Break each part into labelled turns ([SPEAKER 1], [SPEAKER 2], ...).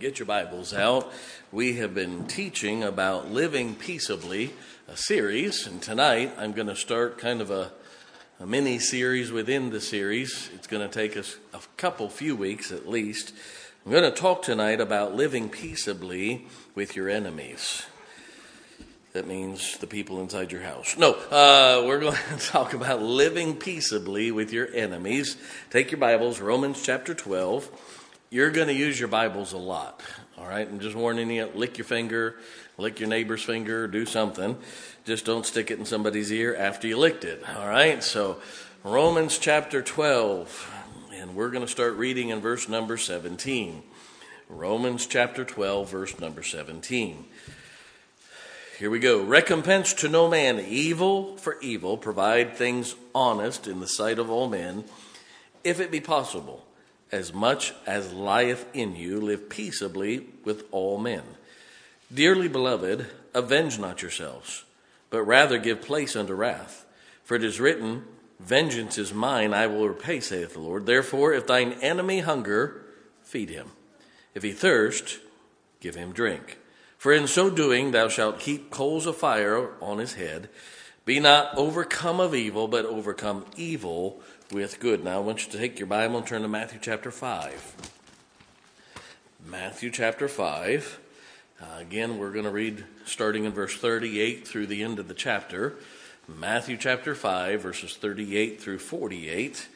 [SPEAKER 1] get your Bibles out. We have been teaching about living peaceably, a series, and tonight I'm going to start kind of a mini-series within the series. It's going to take us a few weeks at least. I'm going to talk tonight about living peaceably with your enemies. That means the people inside your house. No, we're going to talk about living peaceably with your enemies. Take your Bibles, Romans chapter 12. You're going to use your Bibles a lot, all right? I'm just warning you, lick your finger, lick your neighbor's finger, do something. Just don't stick it in somebody's ear after you licked it, all right? So Romans chapter 12, and we're going to start reading in verse number 17. Romans chapter 12, verse number 17. Here we go. Recompense to no man evil for evil. Provide things honest in the sight of all men. If it be possible, as much as lieth in you, live peaceably with all men. Dearly beloved, avenge not yourselves, but rather give place unto wrath. For it is written, vengeance is mine, I will repay, saith the Lord. Therefore, if thine enemy hunger, feed him. If he thirst, give him drink. For in so doing thou shalt heap coals of fire on his head. Be not overcome of evil, but overcome evil with good. Now I want you to take your Bible and turn to Matthew chapter 5. Matthew chapter 5. Again, we're going to read starting in verse 38 through the end of the chapter. Matthew chapter 5, verses 38 through 48.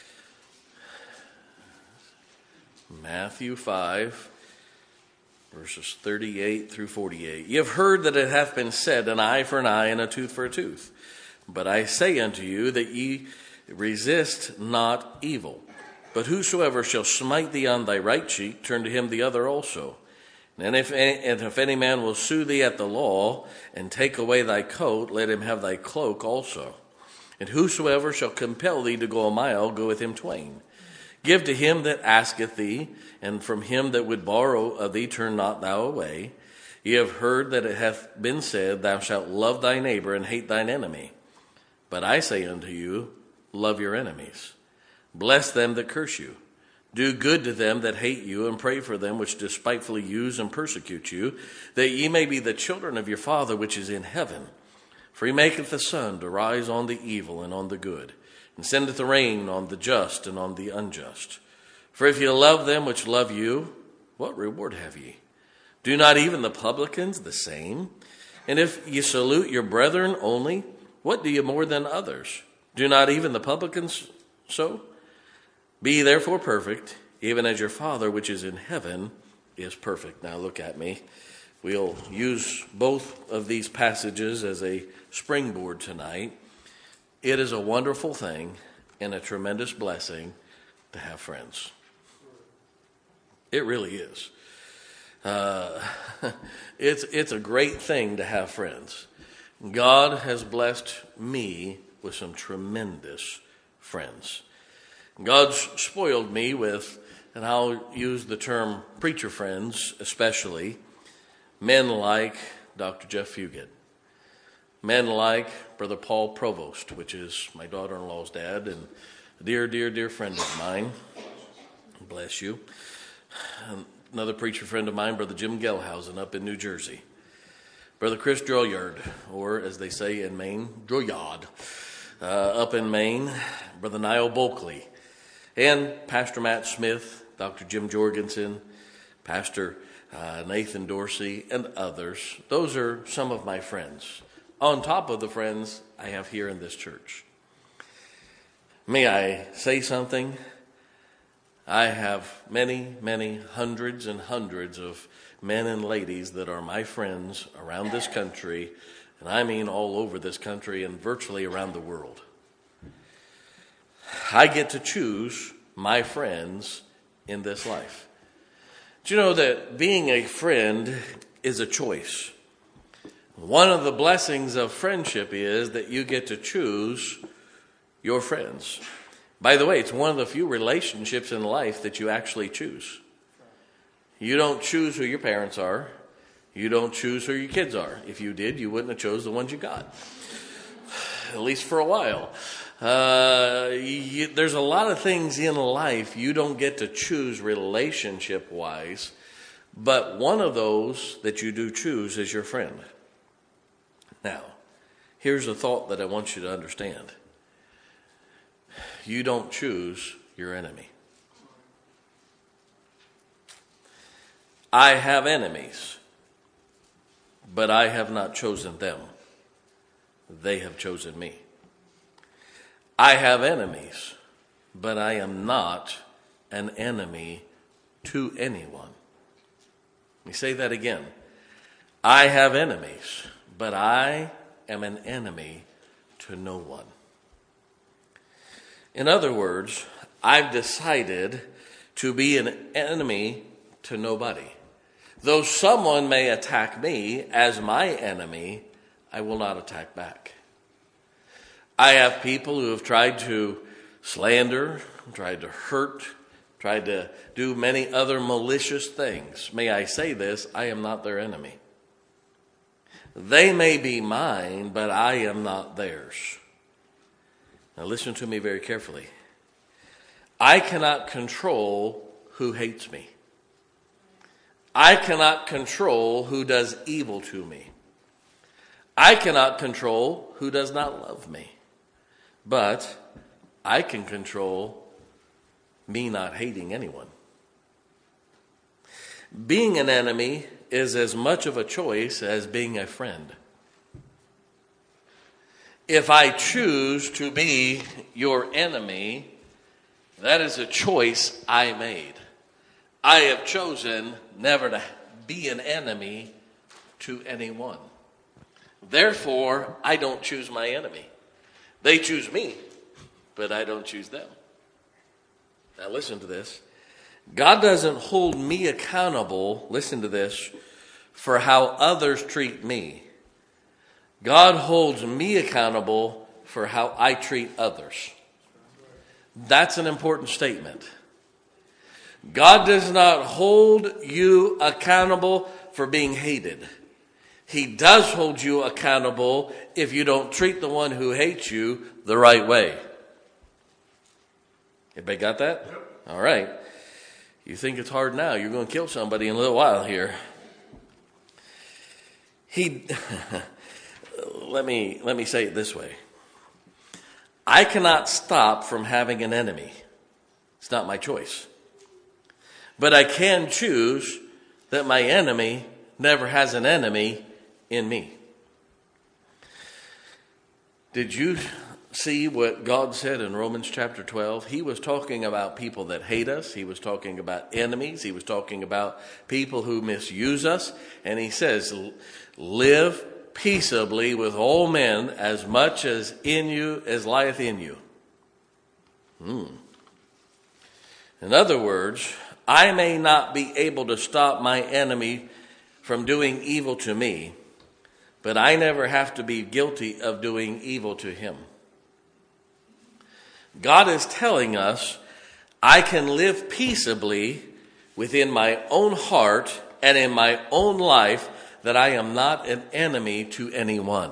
[SPEAKER 1] Matthew 5. Verses 38 through 48. Ye have heard that it hath been said, an eye for an eye and a tooth for a tooth. But I say unto you that ye resist not evil. But whosoever shall smite thee on thy right cheek, turn to him the other also. And if any man will sue thee at the law, and take away thy coat, let him have thy cloak also. And whosoever shall compel thee to go a mile, go with him twain. Give to him that asketh thee, and from him that would borrow of thee turn not thou away. Ye have heard that it hath been said, thou shalt love thy neighbor and hate thine enemy. But I say unto you, love your enemies. Bless them that curse you. Do good to them that hate you, and pray for them which despitefully use and persecute you, that ye may be the children of your Father which is in heaven. For he maketh the sun to rise on the evil and on the good, and sendeth the rain on the just and on the unjust. For if ye love them which love you, what reward have ye? Do not even the publicans the same? And if ye salute your brethren only, what do ye more than others? Do not even the publicans so? Be ye therefore perfect, even as your Father which is in heaven is perfect. Now look at me. We'll use both of these passages as a springboard tonight. It is a wonderful thing and a tremendous blessing to have friends. It really is. It's a great thing to have friends. God has blessed me with some tremendous friends. God's spoiled me with, and I'll use the term preacher friends especially, men like Dr. Jeff Fugit. Men like Brother Paul Provost, which is my daughter-in-law's dad, and a dear, dear, dear friend of mine. Bless you. Another preacher friend of mine, Brother Jim Gelhausen, up in New Jersey. Brother Chris Droyard, or as they say in Maine, Droyard, up in Maine. Brother Niall Bulkley. And Pastor Matt Smith, Dr. Jim Jorgensen, Pastor Nathan Dorsey, and others. Those are some of my friends, on top of the friends I have here in this church. May I say something? I have many, many hundreds and hundreds of men and ladies that are my friends around this country, and I mean all over this country and virtually around the world. I get to choose my friends in this life. Do you know that being a friend is a choice? One of the blessings of friendship is that you get to choose your friends. By the way, it's one of the few relationships in life that you actually choose. You don't choose who your parents are. You don't choose who your kids are. If you did, you wouldn't have chose the ones you got, at least for a while. There's a lot of things in life you don't get to choose relationship-wise, but one of those that you do choose is your friend. Now, here's a thought that I want you to understand. You don't choose your enemy. I have enemies, but I have not chosen them. They have chosen me. I have enemies, but I am not an enemy to anyone. Let me say that again. I have enemies, but I am an enemy to no one. In other words, I've decided to be an enemy to nobody. Though someone may attack me as my enemy, I will not attack back. I have people who have tried to slander, tried to hurt, tried to do many other malicious things. May I say this, I am not their enemy. They may be mine, but I am not theirs. Now listen to me very carefully. I cannot control who hates me. I cannot control who does evil to me. I cannot control who does not love me. But I can control me not hating anyone. Being an enemy is as much of a choice as being a friend. If I choose to be your enemy, that is a choice I made. I have chosen never to be an enemy to anyone. Therefore, I don't choose my enemy. They choose me, but I don't choose them. Now listen to this. God doesn't hold me accountable, listen to this, for how others treat me. God holds me accountable for how I treat others. That's an important statement. God does not hold you accountable for being hated. He does hold you accountable if you don't treat the one who hates you the right way. Everybody got that? Yep. All right. You think it's hard now. You're going to kill somebody in a little while here. Let me say it this way. I cannot stop from having an enemy. It's not my choice. But I can choose that my enemy never has an enemy in me. Did you see what God said in Romans chapter 12? He was talking about people that hate us. He was talking about enemies. He was talking about people who misuse us. And he says, live peaceably with all men, as much as in you as lieth in you. In other words, I may not be able to stop my enemy from doing evil to me, but I never have to be guilty of doing evil to him. God is telling us I can live peaceably within my own heart and in my own life, that I am not an enemy to anyone.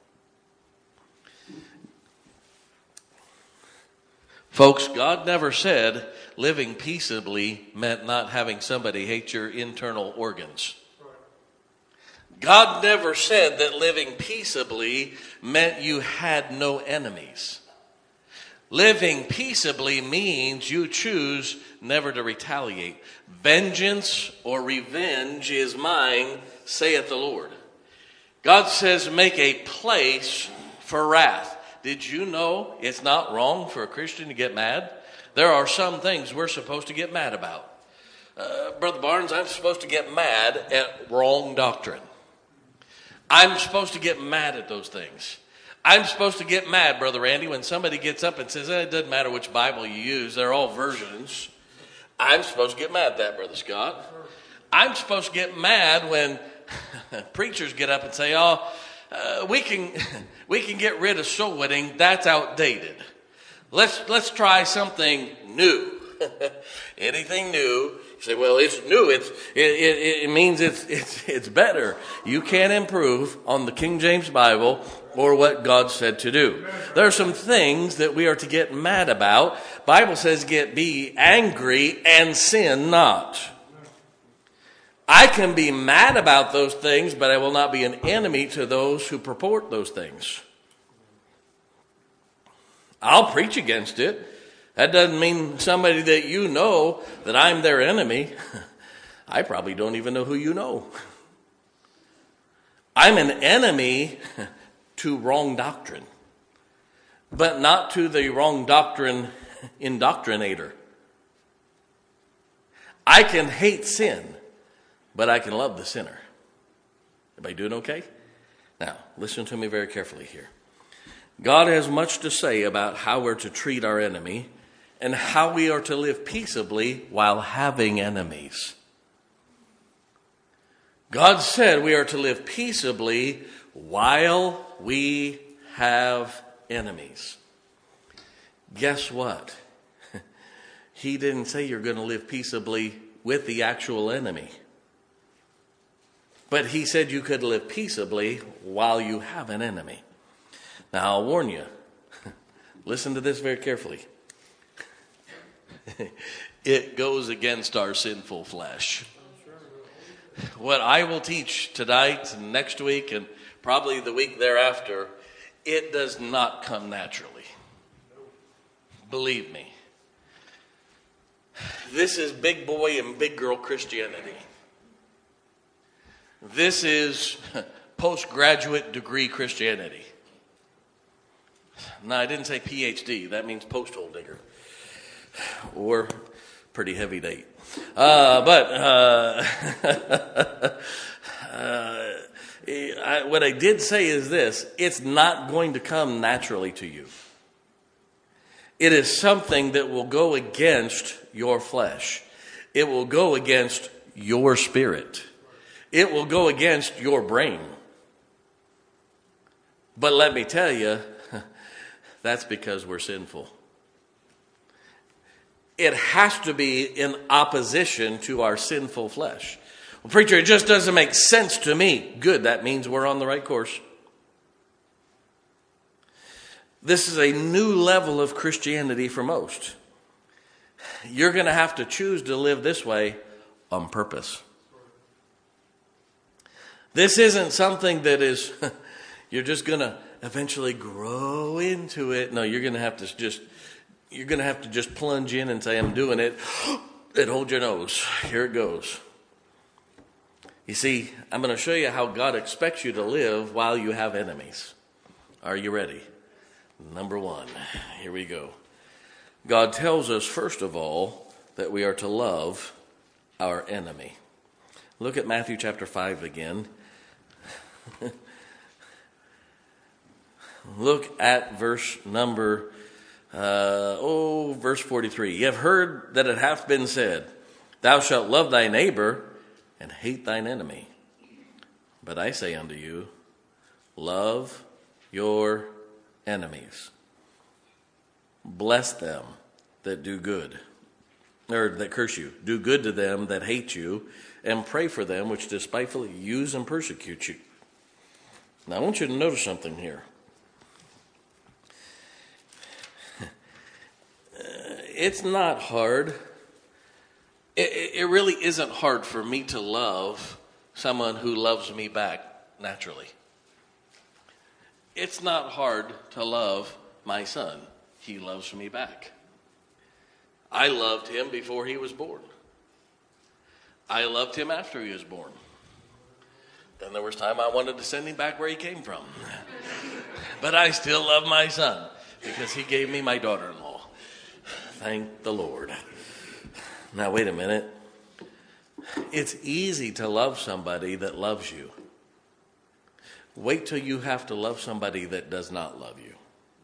[SPEAKER 1] Folks, God never said living peaceably meant not having somebody hate your internal organs. God never said that living peaceably meant you had no enemies. Living peaceably means you choose never to retaliate. Vengeance or revenge is mine, saith the Lord. God says make a place for wrath. Did you know it's not wrong for a Christian to get mad? There are some things we're supposed to get mad about. Brother Barnes, I'm supposed to get mad at wrong doctrine. I'm supposed to get mad at those things. I'm supposed to get mad, Brother Randy, when somebody gets up and says, it doesn't matter which Bible you use, they're all versions. I'm supposed to get mad at that, Brother Scott. I'm supposed to get mad when preachers get up and say, we can get rid of soul winning. That's outdated. Let's try something new. Anything new. You say, well, it's new. It means it's better. You can't improve on the King James Bible or what God said to do. There are some things that we are to get mad about. Bible says be angry and sin not. I can be mad about those things, but I will not be an enemy to those who purport those things. I'll preach against it. That doesn't mean somebody that you know that I'm their enemy. I probably don't even know who you know. I'm an enemy to wrong doctrine, but not to the wrong doctrine indoctrinator. I can hate sin, but I can love the sinner. Everybody doing okay? Now, listen to me very carefully here. God has much to say about how we're to treat our enemy and how we are to live peaceably while having enemies. God said we are to live peaceably while we have enemies. Guess what? He didn't say you're going to live peaceably with the actual enemy. But he said you could live peaceably while you have an enemy. Now, I'll warn you. Listen to this very carefully. It goes against our sinful flesh. What I will teach tonight and next week and probably the week thereafter, it does not come naturally. Believe me. This is big boy and big girl Christianity. This is postgraduate degree Christianity. No, I didn't say PhD. That means post-hole digger. Or pretty heavy date. What I did say is this. It's not going to come naturally to you. It is something that will go against your flesh. It will go against your spirit. It will go against your brain. But let me tell you, that's because we're sinful. It has to be in opposition to our sinful flesh. Well, preacher, it just doesn't make sense to me. Good, that means we're on the right course. This is a new level of Christianity for most. You're going to have to choose to live this way on purpose. This isn't something that is, you're just going to eventually grow into it. No, you're going to have to just plunge in and say, I'm doing it. And hold your nose. Here it goes. You see, I'm going to show you how God expects you to live while you have enemies. Are you ready? Number one, here we go. God tells us, first of all, that we are to love our enemy. Look at Matthew chapter 5 again. Look at verse 43. You have heard that it hath been said, thou shalt love thy neighbor and hate thine enemy. But I say unto you, love your enemies. Bless them that do good, or that curse you. Do good to them that hate you, and pray for them which despitefully use and persecute you. Now I want you to notice something here. It's not hard. It really isn't hard for me to love someone who loves me back naturally. It's not hard to love my son. He loves me back. I loved him before he was born. I loved him after he was born. Then there was time I wanted to send him back where he came from. But I still love my son because he gave me my daughter-in-law. Thank the Lord. Now, wait a minute. It's easy to love somebody that loves you. Wait till you have to love somebody that does not love you.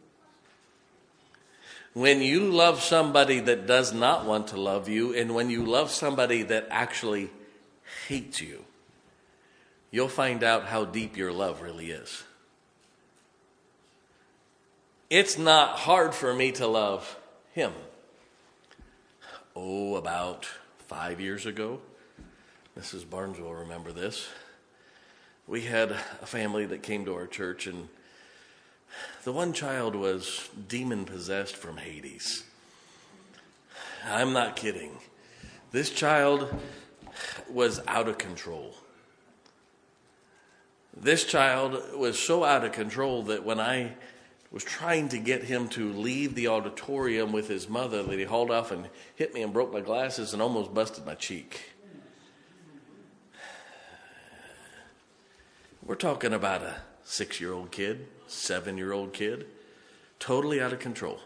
[SPEAKER 1] When you love somebody that does not want to love you, and when you love somebody that actually hates you, you'll find out how deep your love really is. It's not hard for me to love him. About 5 years ago, Mrs. Barnes will remember this. We had a family that came to our church, and the one child was demon-possessed from Hades. I'm not kidding. This child was out of control. This child was so out of control that when I was trying to get him to leave the auditorium with his mother, that he hauled off and hit me and broke my glasses and almost busted my cheek. We're talking about a 6-year-old kid, 7-year-old kid, totally out of control.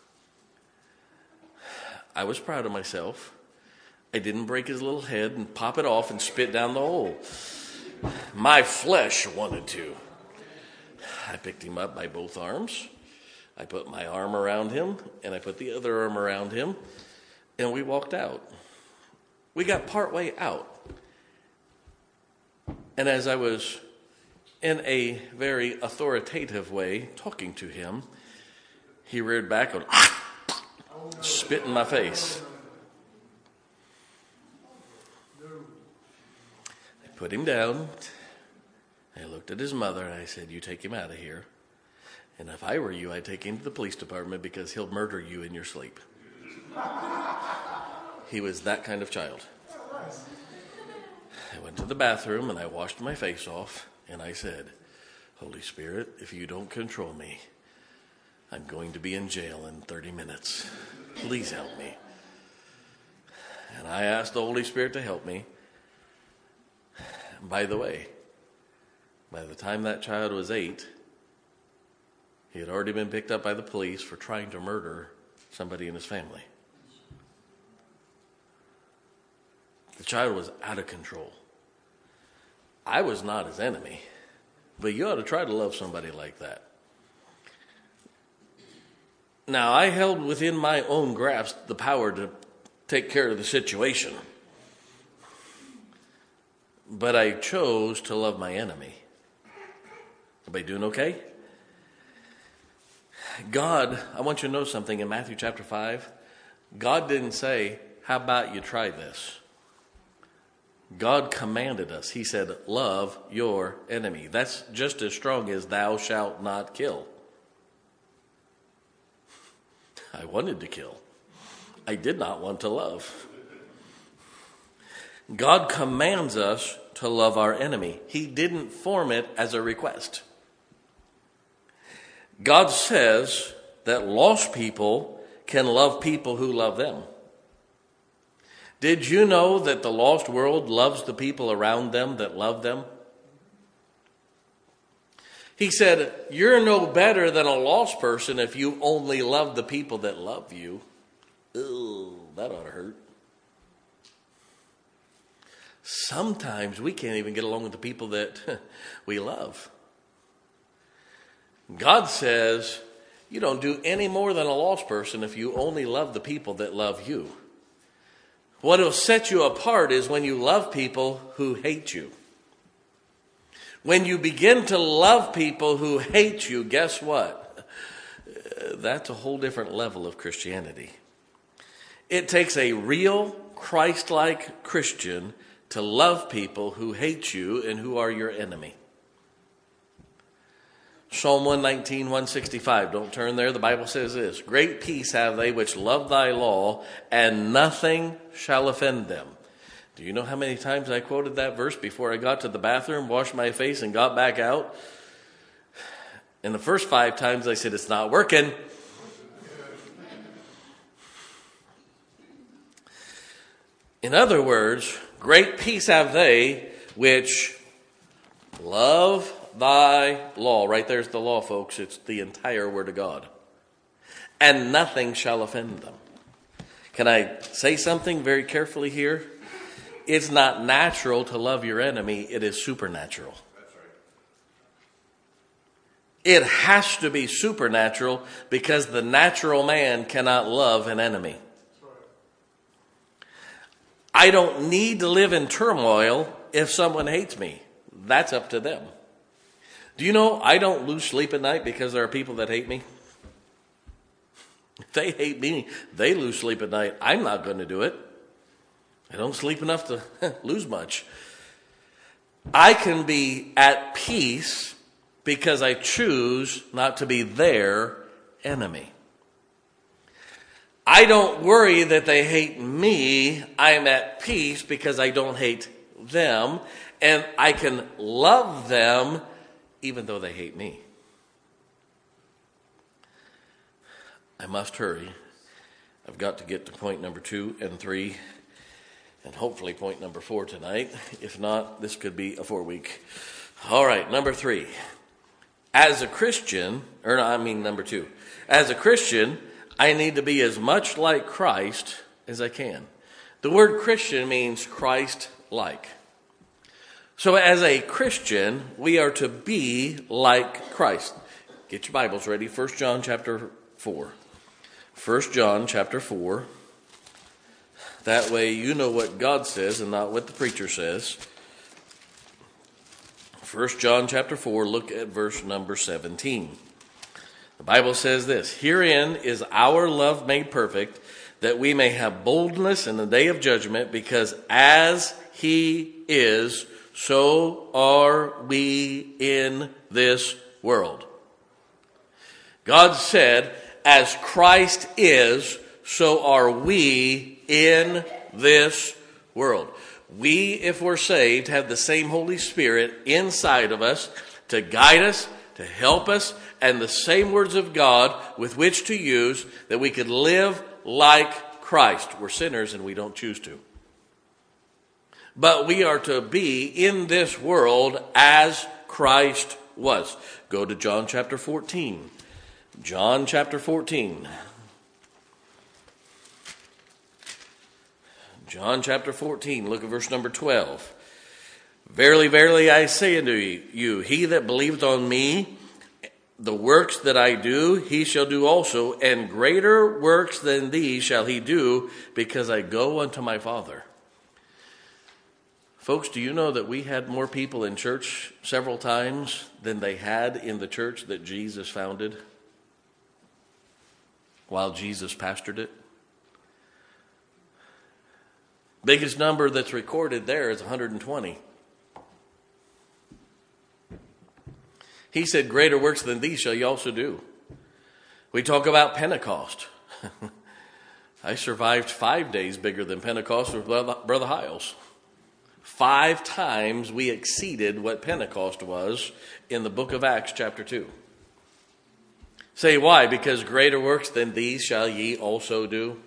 [SPEAKER 1] I was proud of myself. I didn't break his little head and pop it off and spit down the hole. My flesh wanted to. I picked him up by both arms. I put my arm around him, and I put the other arm around him, and we walked out. We got partway out. And as I was, in a very authoritative way, talking to him, he reared back and spit in my face. I put him down. I looked at his mother and I said, "You take him out of here. And if I were you, I'd take him to the police department because he'll murder you in your sleep." He was that kind of child. I went to the bathroom and I washed my face off and I said, "Holy Spirit, if you don't control me, I'm going to be in jail in 30 minutes. Please help me." And I asked the Holy Spirit to help me. By the way, by the time that child was 8, he had already been picked up by the police for trying to murder somebody in his family. The child was out of control. I was not his enemy, but you ought to try to love somebody like that. Now, I held within my own grasp the power to take care of the situation, but I chose to love my enemy. Everybody doing okay? God, I want you to know something in Matthew chapter 5. God didn't say, "How about you try this?" God commanded us. He said, "Love your enemy." That's just as strong as "thou shalt not kill." I wanted to kill. I did not want to love. God commands us to love our enemy. He didn't form it as a request. God says that lost people can love people who love them. Did you know that the lost world loves the people around them that love them? He said, "You're no better than a lost person if you only love the people that love you." Ew, that ought to hurt. Sometimes we can't even get along with the people that we love. God says, you don't do any more than a lost person if you only love the people that love you. What will set you apart is when you love people who hate you. When you begin to love people who hate you, guess what? That's a whole different level of Christianity. It takes a real Christ-like Christian to love people who hate you and who are your enemy. Psalm 119, 165. Don't turn there. The Bible says this: "Great peace have they which love thy law, and nothing shall offend them." Do you know how many times I quoted that verse before I got to the bathroom, washed my face, and got back out? And the first 5 times I said, "It's not working." In other words, great peace have they which love thy law. Right there's the law, folks. It's the entire Word of God. And nothing shall offend them. Can I say something very carefully here? It's not natural to love your enemy. It is supernatural. That's right. It has to be supernatural because the natural man cannot love an enemy. I don't need to live in turmoil if someone hates me. That's up to them. Do you know I don't lose sleep at night because there are people that hate me? If they hate me, they lose sleep at night. I'm not going to do it. I don't sleep enough to lose much. I can be at peace because I choose not to be their enemy. I don't worry that they hate me. I'm at peace because I don't hate them. And I can love them even though they hate me. I must hurry. I've got to get to point number 2 and 3. And hopefully point number 4 tonight. If not, this could be a 4-week. All right, number 3. As a Christian, number 2. As a Christian, I need to be as much like Christ as I can. The word Christian means Christ-like. So as a Christian, we are to be like Christ. Get your Bibles ready. 1 John chapter 4. 1 John chapter 4. That way you know what God says and not what the preacher says. 1 John chapter 4, look at verse number 17. The Bible says this, "Herein is our love made perfect, that we may have boldness in the day of judgment, because as he is, so are we in this world." God said, as Christ is, so are we in this world. We, if we're saved, have the same Holy Spirit inside of us to guide us, to help us, and the same words of God with which to use that we could live like Christ. We're sinners and we don't choose to. But we are to be in this world as Christ was. Go to John chapter 14. John chapter 14. John chapter 14, look at verse number 12. "Verily, verily, I say unto you, he that believeth on me, the works that I do, he shall do also, and greater works than these shall he do, because I go unto my Father." Folks, do you know that we had more people in church several times than they had in the church that Jesus founded while Jesus pastored it? Biggest number that's recorded there is 120. He said, "Greater works than these shall you also do." We talk about Pentecost. I survived 5 days bigger than Pentecost with Brother Hiles. 5 times we exceeded what Pentecost was in the book of Acts chapter 2. Say why? Because greater works than these shall ye also do.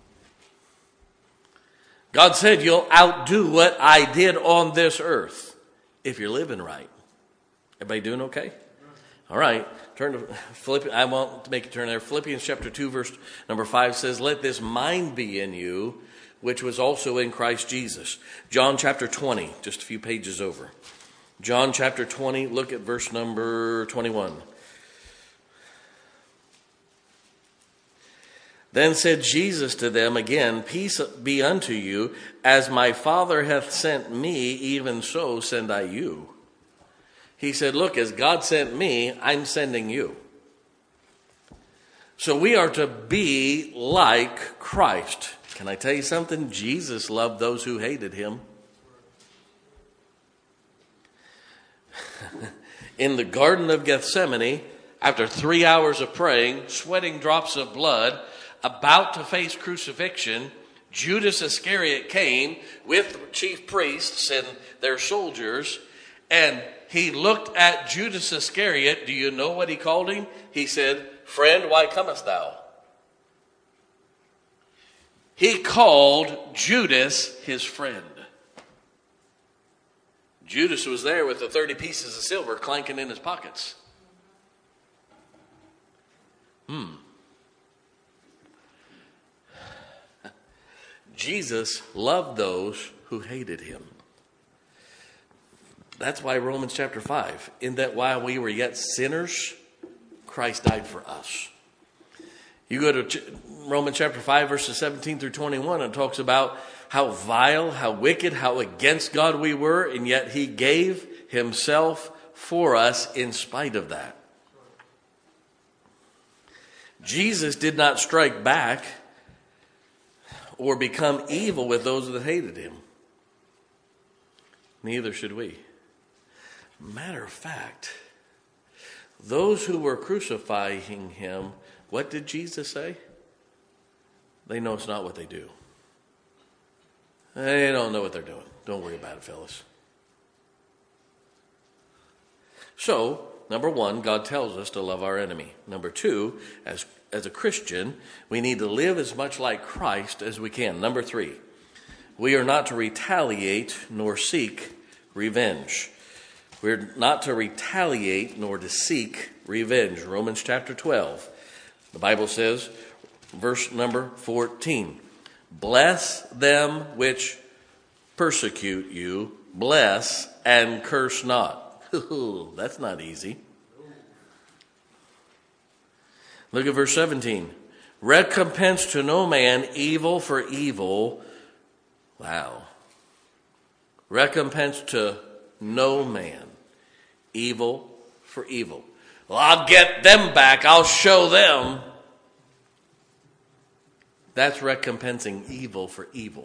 [SPEAKER 1] God said you'll outdo what I did on this earth if you're living right. Everybody doing okay? All right. Turn to Philippians. I won't make you turn there. Philippians chapter 2 verse number 5 says, "Let this mind be in you, which was also in Christ Jesus." John chapter 20, just a few pages over. John chapter 20, look at verse number 21. "Then said Jesus to them again, Peace be unto you, as my Father hath sent me, even so send I you." He said, look, as God sent me, I'm sending you. So we are to be like Christ. Can I tell you something? Jesus loved those who hated him. In the Garden of Gethsemane, after 3 hours of praying, sweating drops of blood, about to face crucifixion, Judas Iscariot came with the chief priests and their soldiers, and he looked at Judas Iscariot. Do you know what he called him? He said, "Friend, why comest thou?" He called Judas his friend. Judas was there with the 30 pieces of silver clanking in his pockets. Jesus loved those who hated him. That's why Romans chapter 5, in that while we were yet sinners, Christ died for us. You go to Romans chapter 5, verses 17 through 21, and it talks about how vile, how wicked, how against God we were, and yet he gave himself for us in spite of that. Jesus did not strike back or become evil with those that hated him. Neither should we. Matter of fact, those who were crucifying him, what did Jesus say? they know it's not what they do. They don't know what they're doing. Don't worry about it, fellas. So, number one, God tells us to love our enemy. Number two, as a Christian, we need to live as much like Christ as we can. Number three, we are not to retaliate nor seek revenge. We're not to retaliate nor to seek revenge. Romans chapter 12. The Bible says, verse number 14, bless them which persecute you, bless and curse not. Ooh, that's not easy. Look at verse 17. Recompense to no man evil for evil. Wow. Recompense to no man evil for evil. Well, I'll get them back. I'll show them. That's recompensing evil for evil.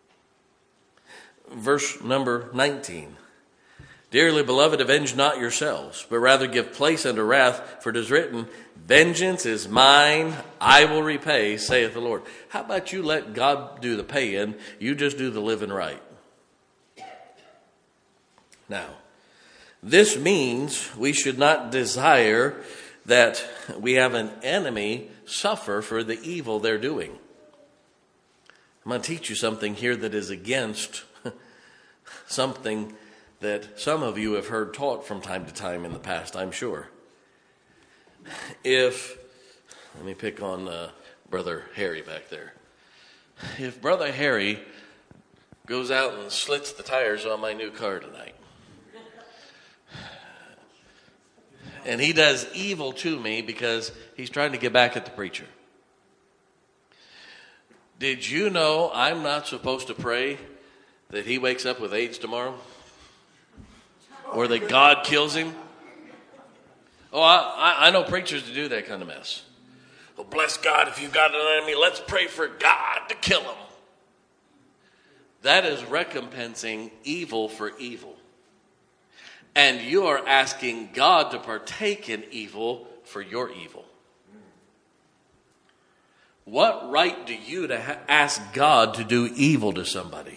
[SPEAKER 1] Verse number 19. Dearly beloved, avenge not yourselves, but rather give place unto wrath, for it is written, vengeance is mine, I will repay, saith the Lord. How about you let God do the paying, you just do the living right? Now, this means we should not desire that we have an enemy suffer for the evil they're doing. I'm going to teach you something here that is against something that some of you have heard taught from time to time in the past, I'm sure. Let me pick on Brother Harry back there. If Brother Harry goes out and slits the tires on my new car tonight, and he does evil to me because he's trying to get back at the preacher, did you know I'm not supposed to pray that he wakes up with AIDS tomorrow? Or that God kills him? Oh, I know preachers to do that kind of mess. Well, bless God, if you've got an enemy, let's pray for God to kill him. That is recompensing evil for evil. And you are asking God to partake in evil for your evil. What right do you to ask God to do evil to somebody?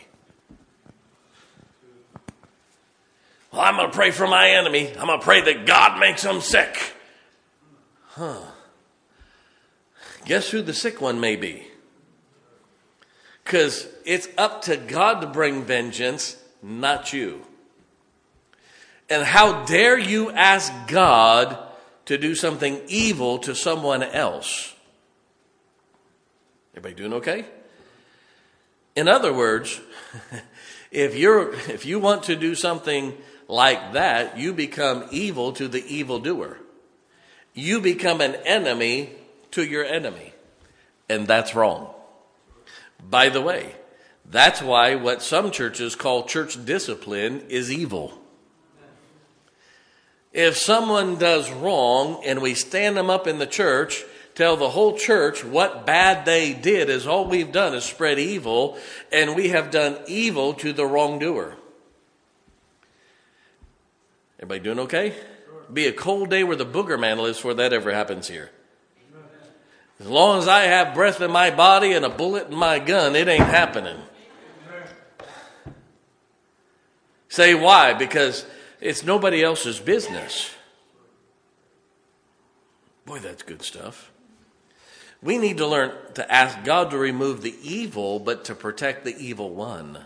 [SPEAKER 1] Well, I'm going to pray for my enemy. I'm going to pray that God makes them sick. Guess who the sick one may be? Because it's up to God to bring vengeance, not you. And how dare you ask God to do something evil to someone else? Everybody doing okay? In other words, if you want to do something like that, you become evil to the evildoer. You become an enemy to your enemy. And that's wrong. By the way, that's why what some churches call church discipline is evil. If someone does wrong and we stand them up in the church, tell the whole church what bad they did is all we've done is spread evil, and we have done evil to the wrongdoer. Everybody doing okay? Be a cold day where the booger man lives before that ever happens here. As long as I have breath in my body and a bullet in my gun, it ain't happening. Say why? Because it's nobody else's business. Boy, that's good stuff. We need to learn to ask God to remove the evil, but to protect the evil one.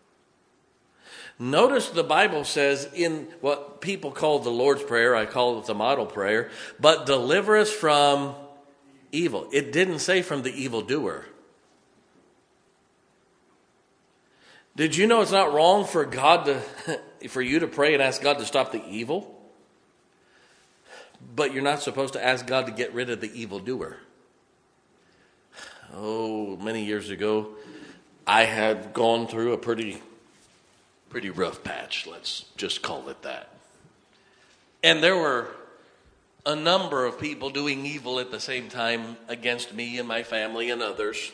[SPEAKER 1] Notice the Bible says in what people call the Lord's Prayer, I call it the model prayer, but deliver us from evil. It didn't say from the evildoer. Did you know it's not wrong for for you to pray and ask God to stop the evil? But you're not supposed to ask God to get rid of the evildoer. Oh, many years ago, I had gone through a pretty rough patch, let's just call it that. And there were a number of people doing evil at the same time against me and my family and others.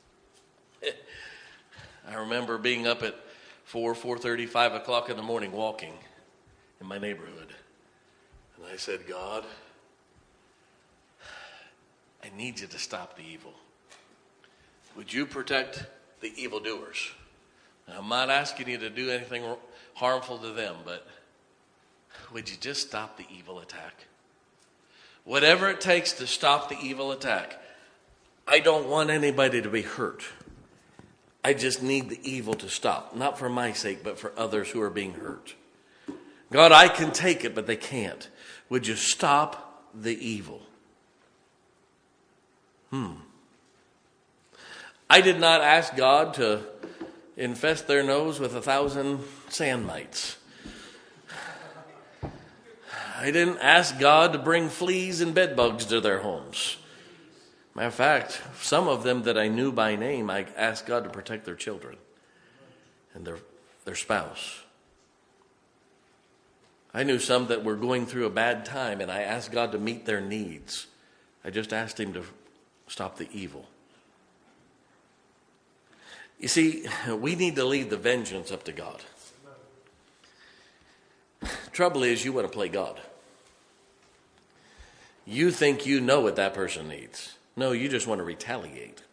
[SPEAKER 1] I remember being up at 4:30, 5 o'clock in the morning walking in my neighborhood. And I said, God, I need you to stop the evil. would you protect the evildoers? Now, I'm not asking you to do anything harmful to them, but would you just stop the evil attack? Whatever it takes to stop the evil attack. I don't want anybody to be hurt. I just need the evil to stop. Not for my sake, but for others who are being hurt. God, I can take it, but they can't. Would you stop the evil? I did not ask God to infest their nose with 1,000 sand mites. I didn't ask God to bring fleas and bed bugs to their homes. Matter of fact, some of them that I knew by name, I asked God to protect their children and their spouse. I knew some that were going through a bad time, and I asked God to meet their needs. I just asked him to stop the evil. You see, we need to leave the vengeance up to God. Trouble is, you want to play God. You think you know what that person needs. No, you just want to retaliate.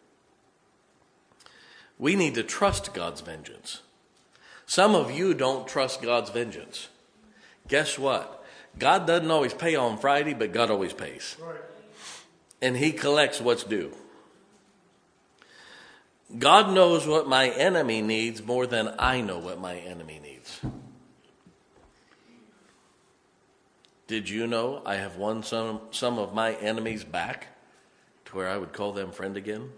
[SPEAKER 1] We need to trust God's vengeance. Some of you don't trust God's vengeance. Guess what? God doesn't always pay on Friday, but God always pays. And he collects what's due. God knows what my enemy needs more than I know what my enemy needs. Did you know I have won some of my enemies back to where I would call them friend again?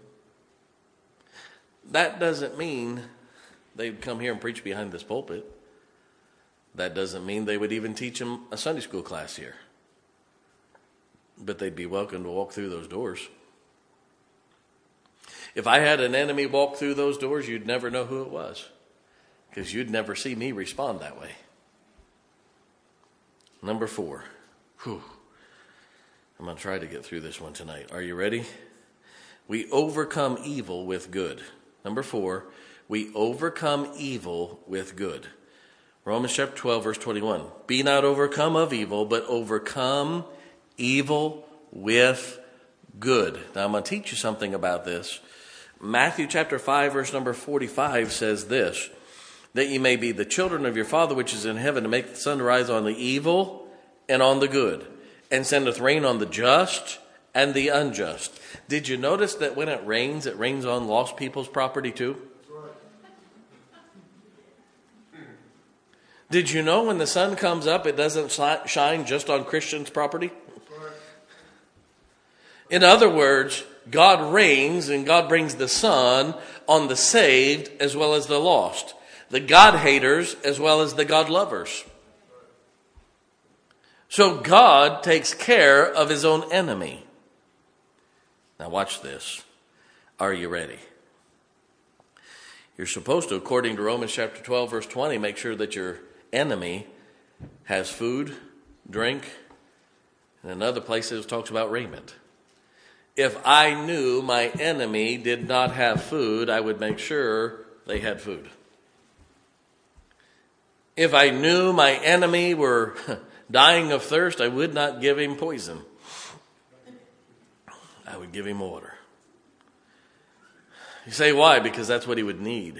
[SPEAKER 1] That doesn't mean they'd come here and preach behind this pulpit. That doesn't mean they would even teach them a Sunday school class here. But they'd be welcome to walk through those doors. If I had an enemy walk through those doors, you'd never know who it was, because you'd never see me respond that way. Number 4. I'm going to try to get through this one tonight. Are you ready? We overcome evil with good. Number 4, we overcome evil with good. Romans chapter 12, verse 21. Be not overcome of evil, but overcome evil with good. Now I'm going to teach you something about this. Matthew chapter 5, verse number 45 says this, that ye may be the children of your Father which is in heaven, to make the sun rise on the evil and on the good, and sendeth rain on the just and the unjust. Did you notice that when it rains on lost people's property too? Did you know when the sun comes up, it doesn't shine just on Christians' property? In other words, God reigns and God brings the sun on the saved as well as the lost, the God haters as well as the God lovers. So God takes care of his own enemy. Now watch this. Are you ready? You're supposed to, according to Romans chapter 12, verse 20, make sure that your enemy has food, drink, and in other places it talks about raiment. If I knew my enemy did not have food, I would make sure they had food. If I knew my enemy were dying of thirst, I would not give him poison. I would give him water. You say, why? Because that's what he would need.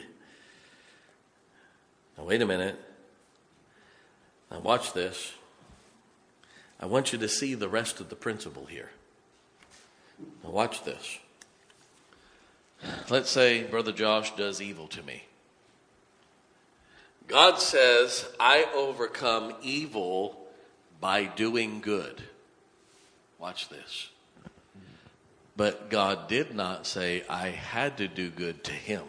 [SPEAKER 1] Now, wait a minute. Now, watch this. I want you to see the rest of the principle here. Now watch this. Let's say Brother Josh does evil to me. God says, I overcome evil by doing good. Watch this. But God did not say I had to do good to him.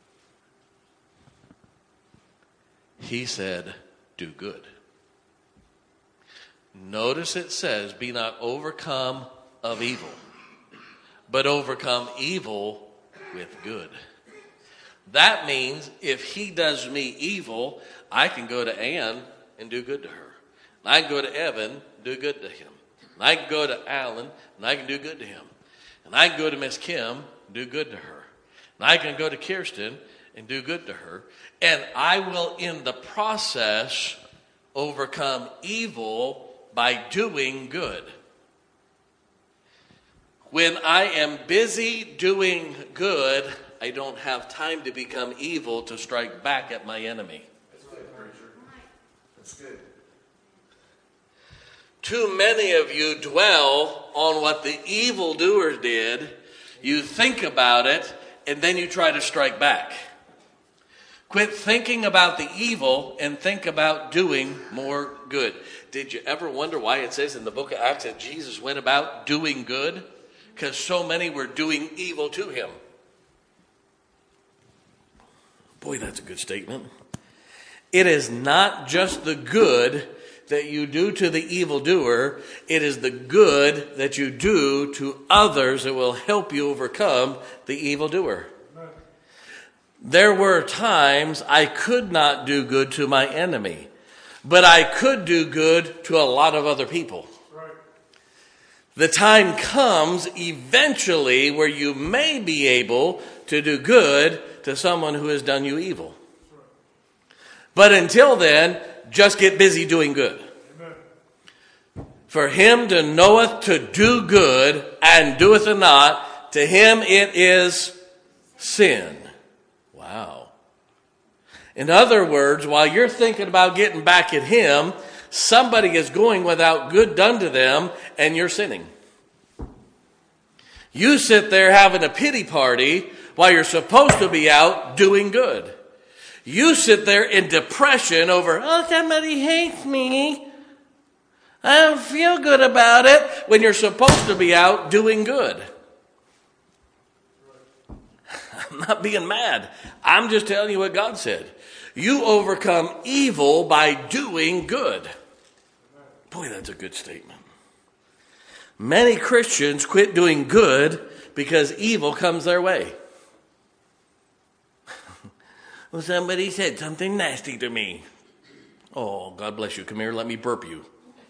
[SPEAKER 1] He said, do good. Notice it says, be not overcome of evil, but overcome evil with good. That means if he does me evil, I can go to Ann and do good to her. And I can go to Evan, do good to him. And I can go to Alan, and I can do good to him. And I can go to Miss Kim, do good to her. And I can go to Kirsten and do good to her. And I will, in the process, overcome evil by doing good. When I am busy doing good, I don't have time to become evil to strike back at my enemy.
[SPEAKER 2] That's good, preacher. That's good.
[SPEAKER 1] Too many of you dwell on what the evildoer did. You think about it, and then you try to strike back. Quit thinking about the evil and think about doing more good. Did you ever wonder why it says in the book of Acts that Jesus went about doing good? Because so many were doing evil to him. Boy, that's a good statement. It is not just the good that you do to the evildoer. It is the good that you do to others that will help you overcome the evildoer. There were times I could not do good to my enemy, but I could do good to a lot of other people. Right. The time comes eventually where you may be able to do good to someone who has done you evil. Right. But until then, just get busy doing good. Amen. For him to knoweth to do good and doeth it not, to him it is sin. Wow. In other words, while you're thinking about getting back at him, somebody is going without good done to them, and you're sinning. You sit there having a pity party while you're supposed to be out doing good. You sit there in depression over, oh, somebody hates me. I don't feel good about it, when you're supposed to be out doing good. I'm not being mad. I'm just telling you what God said. You overcome evil by doing good. Boy, that's a good statement. Many Christians quit doing good because evil comes their way. Well, somebody said something nasty to me. Oh, God bless you. Come here, let me burp you.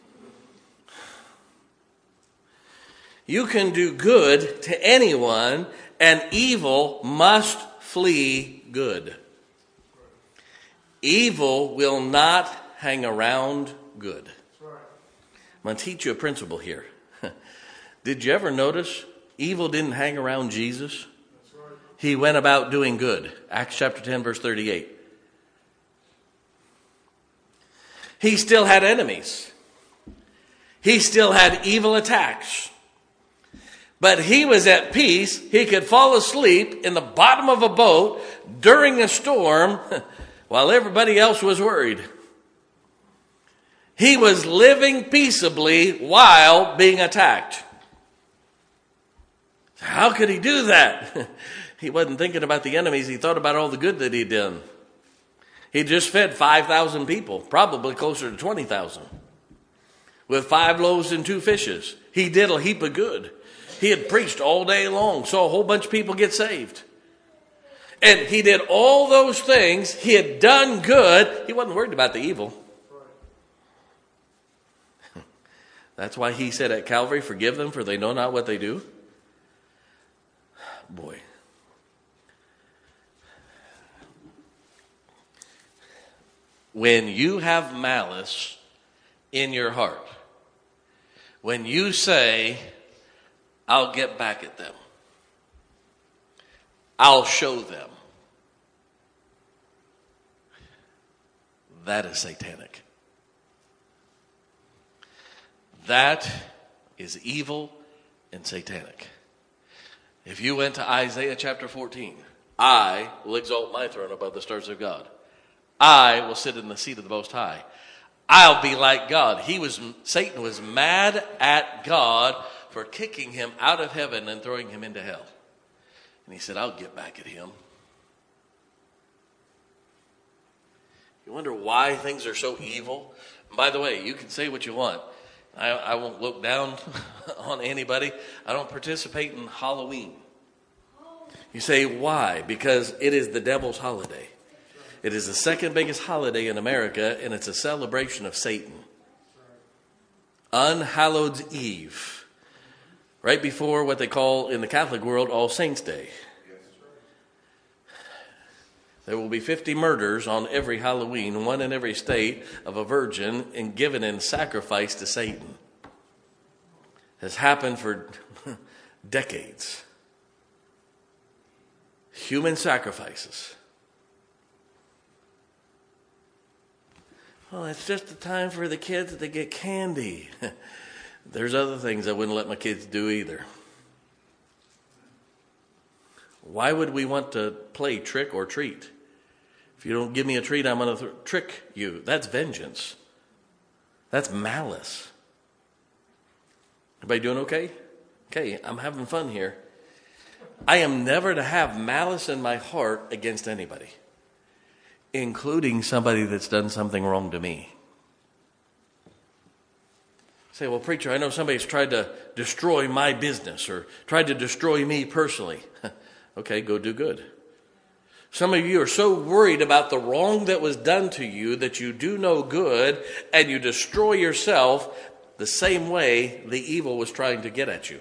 [SPEAKER 1] You can do good to anyone, and evil must flee good. Evil will not hang around good. I'm going to teach you a principle here. Did you ever notice evil didn't hang around Jesus? He went about doing good. Acts chapter 10, verse 38. He still had enemies. He still had evil attacks. But he was at peace. He could fall asleep in the bottom of a boat during a storm while everybody else was worried. He was living peaceably while being attacked. How could he do that? He wasn't thinking about the enemies. He thought about all the good that he'd done. He just fed 5,000 people, probably closer to 20,000, with 5 loaves and 2 fishes. He did a heap of good. He had preached all day long, saw a whole bunch of people get saved. And he did all those things. He had done good. He wasn't worried about the evil. That's why he said at Calvary, forgive them, for they know not what they do. Boy. When you have malice in your heart, when you say, I'll get back at them, I'll show them, that is satanic. That is evil and satanic. If you went to Isaiah chapter 14, I will exalt my throne above the stars of God. I will sit in the seat of the Most High. I'll be like God. Satan was mad at God for kicking him out of heaven and throwing him into hell. And he said, I'll get back at him. You wonder why things are so evil? And by the way, you can say what you want. I won't look down on anybody. I don't participate in Halloween. You say, why? Because it is the devil's holiday. It is the second biggest holiday in America, and it's a celebration of Satan. Unhallowed Eve. Right before what they call in the Catholic world All Saints' Day. There will be 50 murders on every Halloween, one in every state, of a virgin and given in sacrifice to Satan. Has happened for decades. human sacrifices. Well, it's just a time for the kids to get candy. There's other things I wouldn't let my kids do either. Why would we want to play trick or treat? If you don't give me a treat, I'm going to trick you. That's vengeance. That's malice. Everybody doing okay? Okay, I'm having fun here. I am never to have malice in my heart against anybody, including somebody that's done something wrong to me. Say, well, preacher, I know somebody's tried to destroy my business or tried to destroy me personally. Okay, go do good. Some of you are so worried about the wrong that was done to you that you do no good and you destroy yourself the same way the evil was trying to get at you.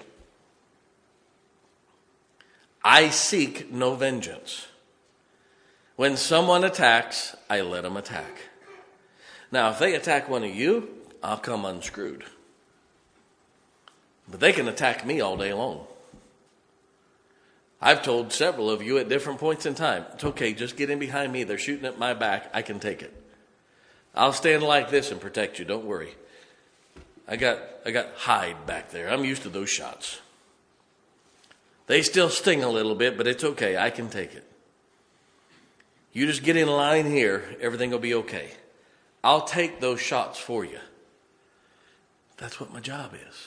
[SPEAKER 1] I seek no vengeance. When someone attacks, I let them attack. Now, if they attack one of you, I'll come unscrewed. But they can attack me all day long. I've told several of you at different points in time, it's okay, just get in behind me. They're shooting at my back. I can take it. I'll stand like this and protect you. Don't worry. I got hide back there. I'm used to those shots. They still sting a little bit, but it's okay. I can take it. You just get in line here. Everything will be okay. I'll take those shots for you. That's what my job is.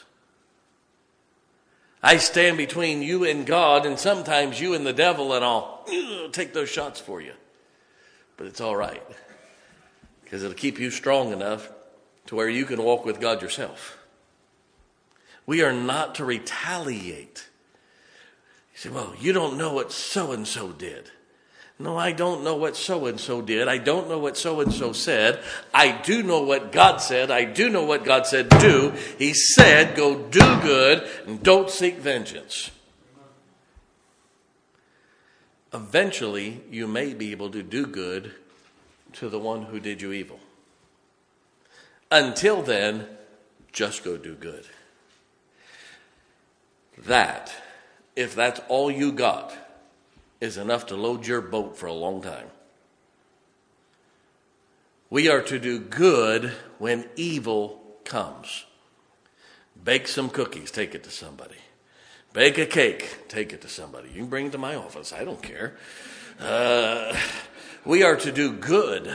[SPEAKER 1] I stand between you and God, and sometimes you and the devil, and I'll take those shots for you. But it's all right, because it'll keep you strong enough to where you can walk with God yourself. We are not to retaliate. You say, well, you don't know what so-and-so did. No, I don't know what so-and-so did. I don't know what so-and-so said. I do know what God said. I do know what God said do. He said, go do good and don't seek vengeance. Eventually, you may be able to do good to the one who did you evil. Until then, just go do good. That, if that's all you got, is enough to load your boat for a long time. We are to do good when evil comes. Bake some cookies, take it to somebody. Bake a cake, take it to somebody. You can bring it to my office, I don't care. We are to do good.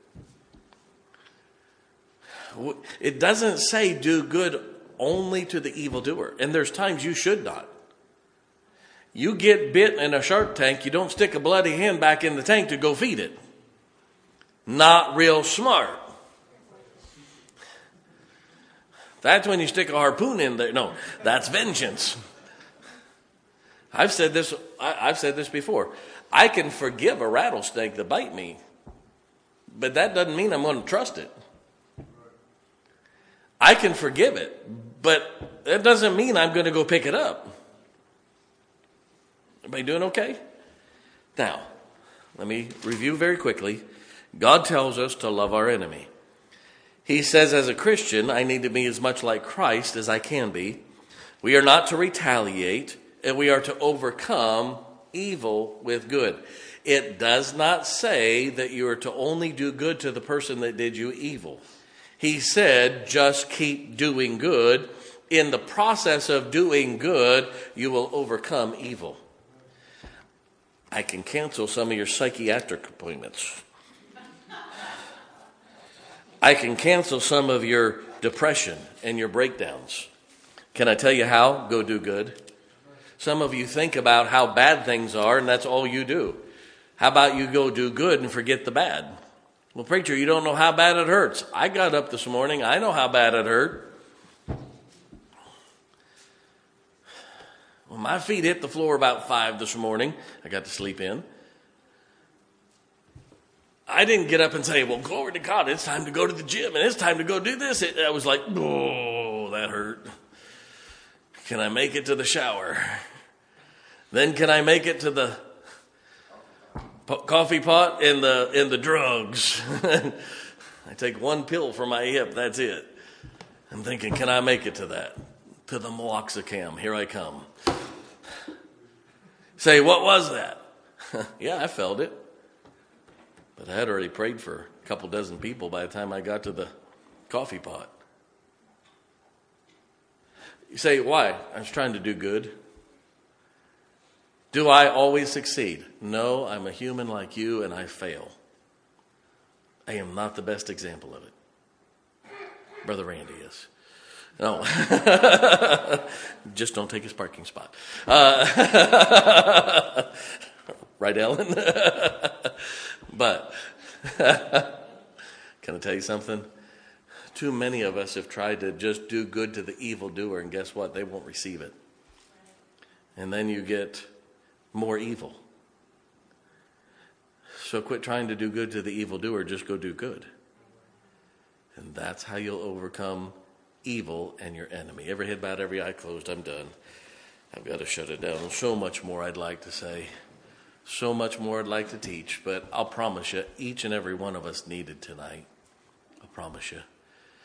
[SPEAKER 1] It doesn't say do good only to the evildoer, and there's times you should not. You get bit in a shark tank, you don't stick a bloody hand back in the tank to go feed it. Not real smart. That's when you stick a harpoon in there. No, that's vengeance. I've said this before. I can forgive a rattlesnake to bite me, but that doesn't mean I'm going to trust it. I can forgive it, but that doesn't mean I'm going to go pick it up. Everybody doing okay? Now, let me review very quickly. God tells us to love our enemy. He says, as a Christian, I need to be as much like Christ as I can be. We are not to retaliate, and we are to overcome evil with good. It does not say that you are to only do good to the person that did you evil. He said, just keep doing good. In the process of doing good, you will overcome evil. I can cancel some of your psychiatric appointments. I can cancel some of your depression and your breakdowns. Can I tell you how? Go do good. Some of you think about how bad things are, and that's all you do. How about you go do good and forget the bad? Well, preacher, you don't know how bad it hurts. I got up this morning. I know how bad it hurt. Well, my feet hit the floor about 5 this morning. I got to sleep in. I didn't get up and say, well, glory to God, it's time to go to the gym and it's time to go do this. I was like, oh, that hurt. Can I make it to the shower? Then can I make it to the coffee pot and the drugs? I take one pill for my hip, that's it. I'm thinking, can I make it to that? To the meloxicam, here I come. Say, what was that? Yeah, I felt it. But I had already prayed for a couple dozen people by the time I got to the coffee pot. You say, why? I was trying to do good. Do I always succeed? No, I'm a human like you and I fail. I am not the best example of it. Brother Randy is. No. Just don't take his parking spot. Right, Ellen? But can I tell you something? Too many of us have tried to just do good to the evildoer, and guess what? They won't receive it. And then you get more evil. So quit trying to do good to the evildoer, just go do good. And that's how you'll overcome evil and your enemy. Every head bowed, every eye closed. I'm done. I've got to shut it down. So much more I'd like to say. So much more I'd like to teach. But I'll promise you, each and every one of us needed tonight. I promise you.